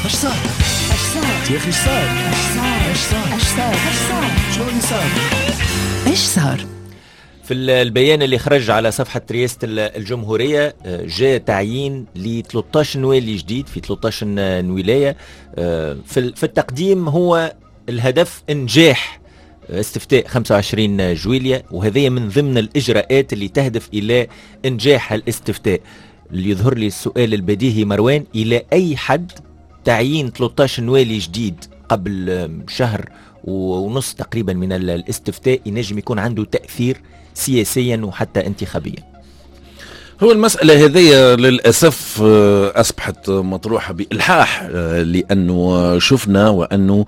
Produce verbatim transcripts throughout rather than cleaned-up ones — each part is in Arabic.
اش صار اش صار يا اخي اش صار اش صار اش صار اش صار اش صار شنو اللي صار؟ ايش صار؟ في البيان اللي خرج على صفحة رئاسة الجمهورية جاء تعيين ل ثلاثة عشر نوالي جديد في ثلاثة عشر ولاية. في التقديم هو الهدف إنجاح استفتاء خمسة وعشرين جويلية، وهذه من ضمن الإجراءات اللي تهدف إلى إنجاح الاستفتاء. اللي يظهر لي السؤال البديهي مروان، إلى أي حد تعيين ثلاثة عشر نوالي جديد قبل شهر ونص تقريبا من الاستفتاء ينجم يكون عنده تأثير سياسيا وحتى انتخابيا؟ هو المسألة هذه للأسف أصبحت مطروحة بإلحاح، لأنه شفنا وأنه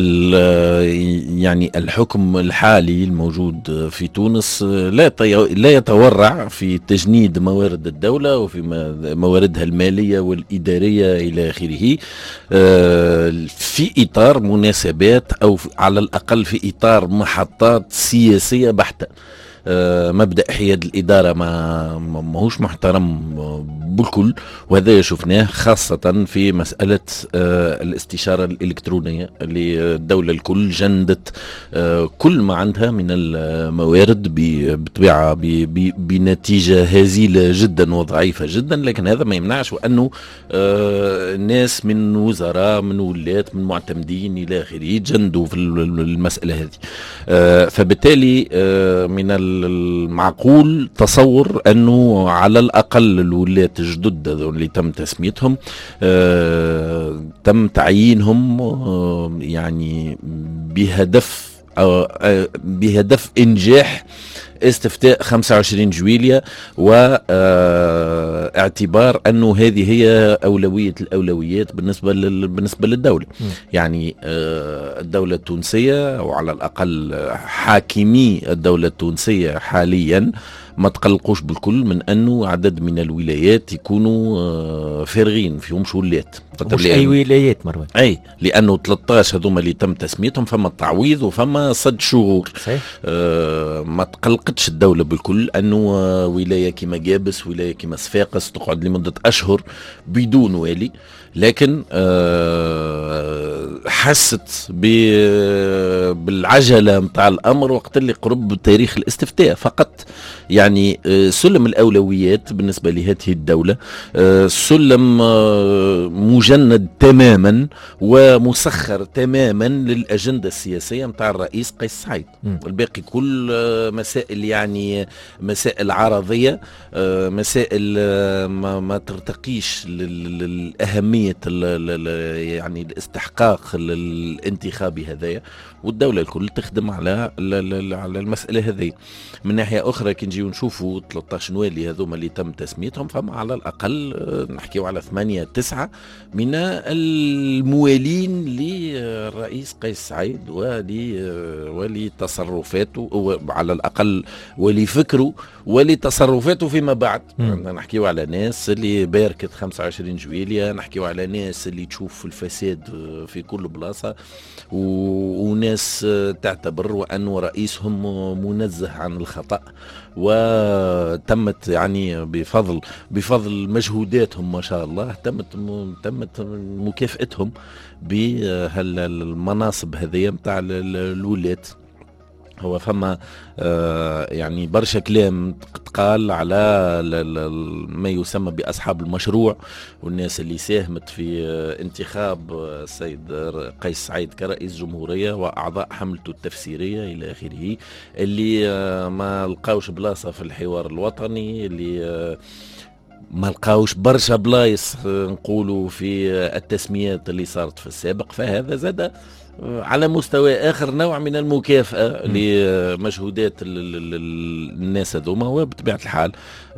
يعني الحكم الحالي الموجود في تونس لا لا يتورع في تجنيد موارد الدولة وفي مواردها المالية والإدارية إلى آخره، في إطار مناسبات أو على الأقل في إطار محطات سياسية بحتة. مبدأ حياد الإدارة ما ماهوش محترم بالكل، وهذا شفناه خاصة في مسألة الاستشارة الإلكترونية اللي الدولة الكل جندت كل ما عندها من الموارد بطبيعة بنتيجة هزيلة جدا وضعيفة جدا، لكن هذا ما يمنعش وأنه ناس من وزراء من ولات من معتمدين إلى آخره جندوا في المسألة هذه. فبالتالي من المعقول تصور أنه على الأقل الولايات الجدد اللي تم تسميتهم آه تم تعيينهم آه يعني بهدف آه بهدف إنجاح استفتاء خمسة وعشرين جويلية، واعتبار أنه هذه هي أولوية الأولويات بالنسبة بالنسبة للدولة. م. يعني الدولة التونسية وعلى الأقل حاكمي الدولة التونسية حاليا ما تقلقوش بالكل من أنه عدد من الولايات يكونوا فارغين فيهمش ولات. مش أي ولايات مروان، أي لأنه ثلاثة عشر هذوما اللي تم تسميتهم فما التعويض وفما صد شهور. آه ما تقلقتش الدولة بالكل أنه ولاية كما جابس ولاية كما صفاقس تقعد لمدة أشهر بدون والي، لكن آه حست بالعجلة متاع الأمر وقت اللي قرب تاريخ الاستفتاء فقط. يعني آه سلم الأولويات بالنسبة لهذه الدولة آه سلم آه مجند تماما ومسخر تماما للأجندة السياسية متاع الرئيس قيس سعيد. والباقي كل آه مسائل يعني مسائل عرضية، آه مسائل آه ما, ما ترتقيش للأهمية يعني الاستحقاق الانتخابي هذايا، والدولة الكل تخدم على على المسألة هذه. من ناحية أخرى كي نجيو نشوفوا ثلاثة عشر نوالي هذوما اللي تم تسميتهم فما على الأقل نحكيو على ثمانية تسعة من الموالين للرئيس قيس سعيد ولي ولتصرفاته على الأقل ولفكره ولتصرفاته فيما بعد. نحكيو على ناس اللي باركت خمسة وعشرين جويلية، نحكيو على ناس اللي تشوف الفساد في كل بلاصة، وناس تعتبر وأنه رئيسهم منزه عن الخطأ، وتمت يعني بفضل بفضل مجهوداتهم ما شاء الله تمت تمت مكافأتهم بهالمناصب هذه متاع الولاة. هو فما آه يعني برشا كلام تقال على ما يسمى بأصحاب المشروع والناس اللي ساهمت في آه انتخاب السيد قيس سعيد كرئيس جمهورية وأعضاء حملته التفسيرية إلى آخره، اللي آه ما لقاوش بلاصة في الحوار الوطني، اللي آه ما لقاوش برشا بلايص نقولوا في التسميات اللي صارت في السابق. فهذا زاد على مستوى آخر نوع من المكافأة م. لمجهودات الناس هذوما، وبطبيعة الحال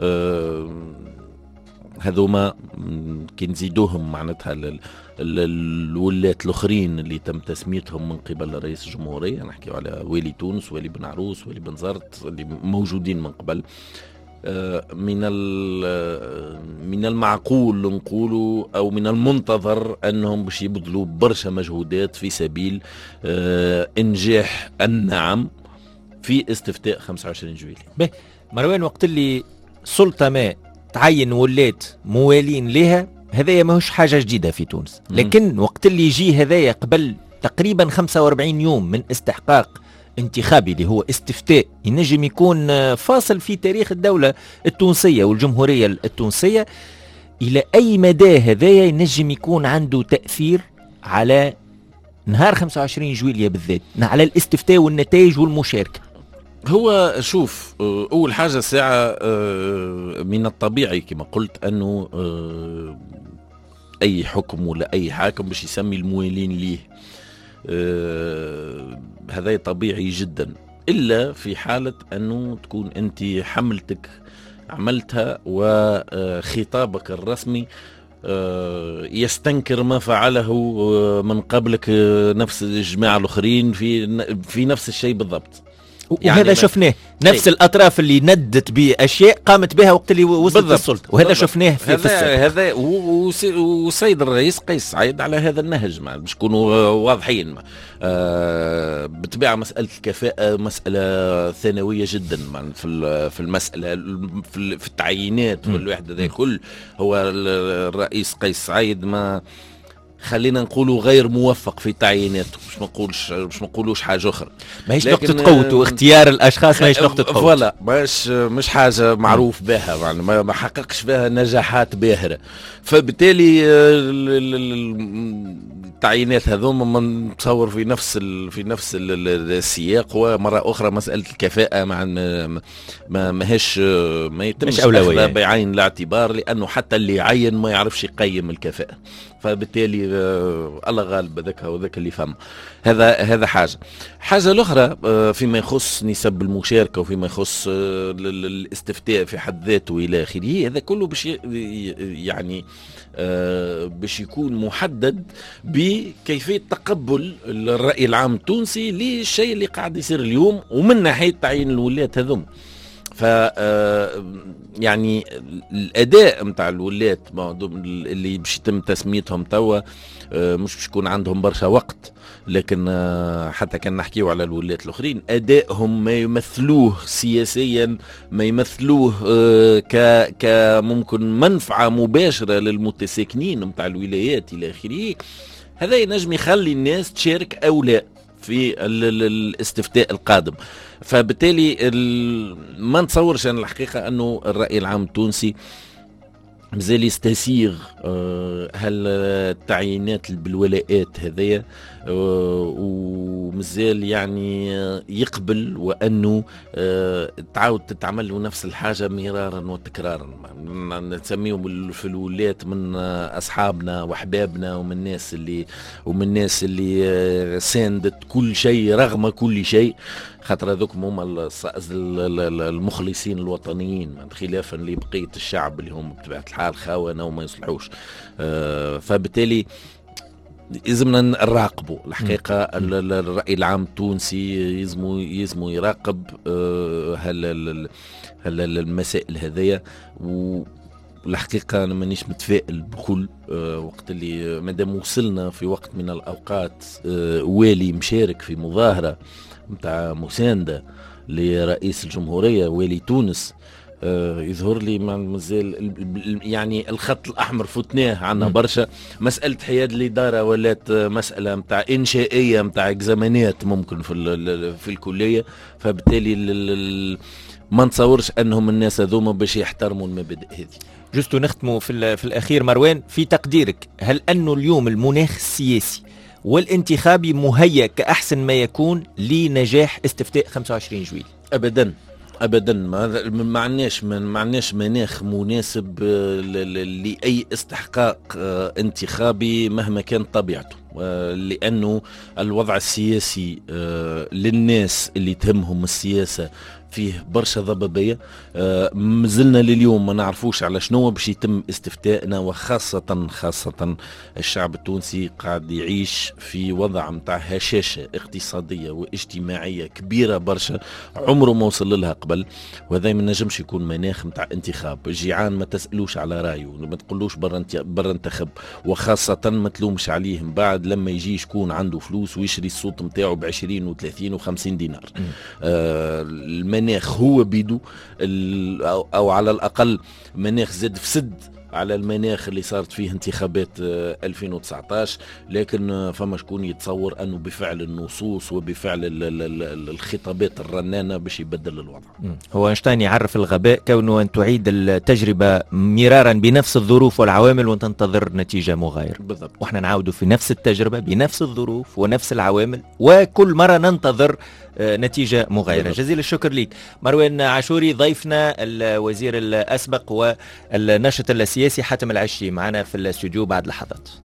هذوما كي نزيدوهم معناتها الولات الاخرين اللي تم تسميتهم من قبل رئيس الجمهورية، نحكي على والي تونس والي بن عروس والي بن زرت اللي موجودين من قبل، من من المعقول نقولوا او من المنتظر انهم باش يبذلوا برشا مجهودات في سبيل انجاح النعم في استفتاء خمسة وعشرين جويلية. مروان، وقت اللي سلطة ما تعين ولات موالين لها هذايا ماهوش حاجة جديدة في تونس، لكن وقت اللي يجي هذايا قبل تقريبا خمسة وأربعين يوم من استحقاق انتخابي اللي هو استفتاء ينجم يكون فاصل في تاريخ الدولة التونسية والجمهورية التونسية، إلى أي مدى هذايا ينجم يكون عنده تأثير على نهار خمسة وعشرين جويلية بالذات، على الاستفتاء والنتائج والمشاركة؟ هو شوف، أول حاجة ساعة من الطبيعي كما قلت أنه أي حكم ولا أي حاكم باش يسمي الموالين ليه، هذا طبيعي جدا، إلا في حالة أنه تكون أنت حملتك عملتها وخطابك الرسمي يستنكر ما فعله من قبلك نفس الجماعة الآخرين في في نفس الشيء بالضبط. وهذا يعني شفناه نفس أي. الأطراف اللي ندت بأشياء قامت بها وقت اللي وصلت السلطة، وهذا بالضبط. شفناه في هذا هذا وسيد الرئيس قيس سعيد على هذا النهج، ما باش نكونوا واضحين. آه بالطبيعة مسألة الكفاءة مسألة ثانوية جدا في في المسألة في التعيينات والواحد هذا كل. هو الرئيس قيس سعيد ما خلينا نقولوا غير موفق في تعييناته، مش نقولش مش نقولوش حاجه اخرى، ماهيش نقطه قوته واختيار الاشخاص، ماهيش نقطه قوته ولا مش مش حاجه معروف بها، يعني ما حققش بها نجاحات باهره. فبالتالي التعيينات هذوما ما نتصور في نفس في نفس السياق. ومره اخرى مساله الكفاءه مع ما ماهيش ما يتمش اخذها بعين الاعتبار، لانه حتى اللي يعين ما يعرفش يقيم الكفاءه، فبالتالي آه الله غالب ذاك وذاك اللي فهم. هذا هذا حاجه. حاجه الاخرى آه فيما يخص نسب المشاركه وفيما يخص آه الاستفتاء في حد ذاته الى اخره، هذا كله باش يعني آه باش يكون محدد بكيفيه تقبل الراي العام التونسي للشيء اللي قاعد يصير اليوم، ومن ناحيه تعيين الولاة هذوم. ف يعني الاداء نتاع الولاة اللي باش يتم تسميتهم توا مش باش يكون عندهم برشا وقت، لكن حتى كان نحكيو على الولاة الاخرين ادائهم ما يمثلوه سياسيا، ما يمثلوه ك كممكن منفعه مباشره للمتساكنين نتاع الولايات الى اخره. هذا ينجم يخلي الناس تشارك او لا في الاستفتاء القادم. فبالتالي ما نتصورش أنا الحقيقة أنه الرأي العام التونسي مازال يستسيغ هل التعيينات بالولاءات هذيا، ومازال يعني يقبل وأنه تعاود تتعمل له نفس الحاجة مرارا وتكرارا. نسميهم في الولايات من أصحابنا وأحبابنا ومن الناس اللي ومن الناس اللي ساندت كل شيء رغم كل شيء، خاطر هذوك هما المخلصين الوطنيين خلافا لبقية الشعب اللي هم بطبيعة الحال خونة وما يصلحوش. آه فبالتالي لازمنا نراقبوا الحقيقة الرأي العام التونسي، يزمو يزمو يراقب آه هل المسائل هذيا. والحقيقة أنا مانيش متفائل بكل آه وقت اللي مادام وصلنا في وقت من الأوقات آه والي مشارك في مظاهرة متاع مساندة لرئيس الجمهورية والي تونس، آه يظهر لي مازال يعني الخط الأحمر فتناه عنا برشا. مسألة حياد الإدارة ولات مسألة متاع إنشائية متاع إكزامانات ممكن في في الكلية، فبالتالي ما نتصورش أنهم الناس هذوما باش يحترموا المبادئ هذه. جستو نختموا في, في الأخير مروان، في تقديرك هل أنه اليوم المناخ السياسي والانتخابي مهيأ كأحسن ما يكون لنجاح استفتاء خمسة وعشرين جويل؟ أبدا ابدا ما عندناش ما عندناش مناخ مناسب لاي استحقاق انتخابي مهما كان طبيعته، لانه الوضع السياسي للناس اللي تهمهم السياسه فيه برشا ضبابيه. مازلنا لليوم ما نعرفوش على شنو باش يتم استفتائنا، وخاصه خاصه الشعب التونسي قاعد يعيش في وضع متاع هشاشه اقتصاديه واجتماعيه كبيره برشا عمره ما وصل لها قبل، وهذا ما نجمش يكون مناخ متاع انتخاب. الجيعان ما تسالوش على رايه، ما تقولوش برا برا انتخب، وخاصه ما تلومش عليه من بعد لما يجي شكون عنده فلوس ويشري الصوت نتاعو ب عشرين وثلاثين وخمسين دينار. آه المناخ هو بيدو، أو على الأقل مناخ زاد في سد على المناخ اللي صارت فيه انتخابات ألفين وتسعطاش، لكن فما شكون يتصور أنه بفعل النصوص وبفعل الخطابات الرنانة باش يبدل الوضع. هو أينشتاين يعرف الغباء كونه أن تعيد التجربة مرارا بنفس الظروف والعوامل وتنتظر نتيجة مغايرة. بالضبط. وإحنا نعود في نفس التجربة بنفس الظروف ونفس العوامل وكل مرة ننتظر نتيجة مغايرة. بالضبط. جزيل الشكر لك مروان عاشوري، ضيفنا الوزير الأسبق والناشط السياسي حاتم العشي معنا في الاستوديو بعد لحظات.